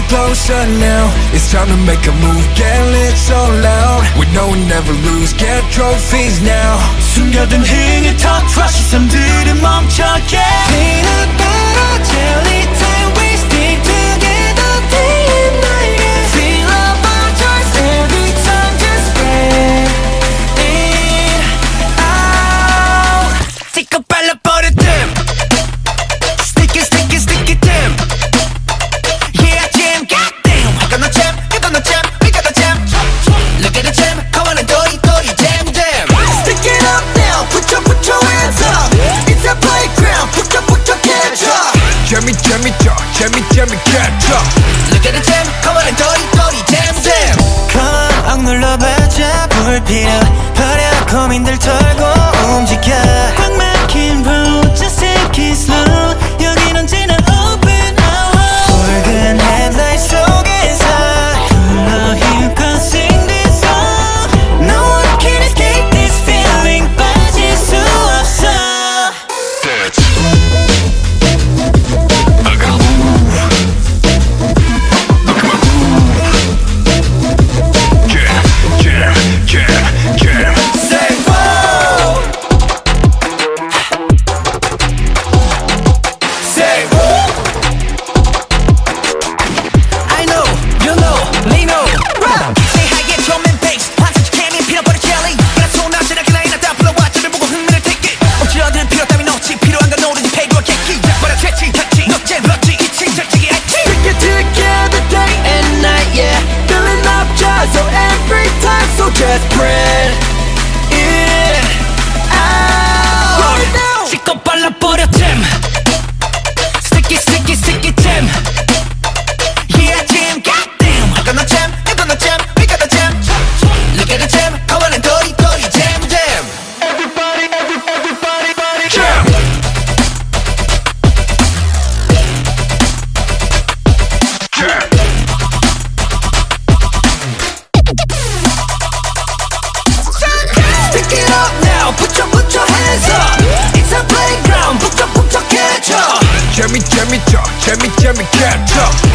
closer now. It's time to make a move, get lit so loud. We know we never lose, get trophies now. 숨겨둔 흥을 터트려 시선들은 멈춰게. Peanut butter jelly time we stick together day and night. Feel our choice every time just spread it out. Stick up 발라버려 them. Stick it them. Yeah jam goddamn. I got no jam, you got no jam, we got no jam. Look at the jam, come on and 도리 jam jam. Stick it up now, put your hands up. It's a playground, put your hands up. Jammy catch up. Look at the jam, come on and 도리 jam jam. 꽉 눌러봐자 불필요 버려 고민들 털고 움직여. 꽉 막힌 road just take it slow. 여긴 언제나 open hour. 붉은 headlight 속에서 불러 you can sing this song. No one can escape this feeling 빠질 수 없어. Dance. I gotta move. Look at my groove. Jam. Say whoa. Say whoa. I know, you know, Lino. Say hi, get drum and bass. 반드시 케미 peanut butter jelly. 그냥 소나시나게 라인을 다 불러와 점을 보고 흥미를 take it. 어찌어든 필요 따윈 없지. 필요한 건 노르지 패기와 객기. 버려 채찍 넉제 멋지 이칭 절직이 알지. Stick it together day and night, yeah. Filling up jars so every time, so just spread it out. Right now. 씻고 발라버려 jam. Stick it jam. Yeah jam goddamn. I got no jam, you got no jam, we got no jam. Look at the jam, come on and 도리 jam jam. Everybody Jam. Stick it up now, put your hands up. It's a playground, put your catch up. Jammy catch up.